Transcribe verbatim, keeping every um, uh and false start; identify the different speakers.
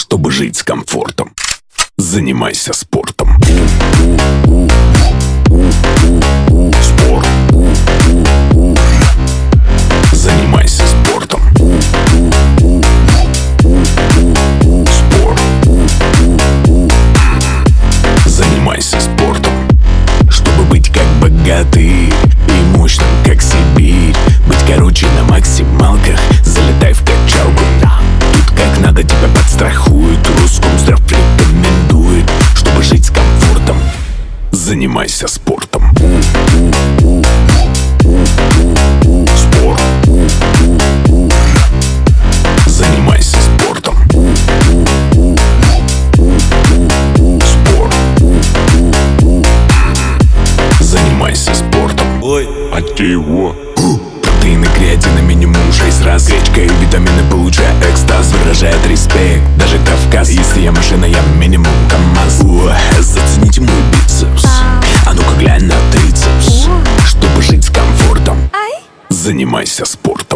Speaker 1: Чтобы жить с комфортом, занимайся спортом. Спорт. Занимайся спортом. Спорт. Занимайся спортом. Чтобы быть как богатырь и мощным как Сибирь, быть короче на максималках, залетай в качалку. Тут как надо тебя подстрахуют, Роскомздрав рекомендует. Чтобы жить с комфортом, занимайся спортом. Спорт. Занимайся спортом. Спорт. Занимайся спортом.
Speaker 2: Ой,
Speaker 1: а ты его. Протеины, креатина, минимум шесть раз. Гречка и витамины, получая экстаз. Выражает респект, даже Кавказ. Если я машина, я минимум КамАЗ. О, зацените мой бицепс, а ну-ка глянь на трицепс. Чтобы жить с комфортом, занимайся спортом.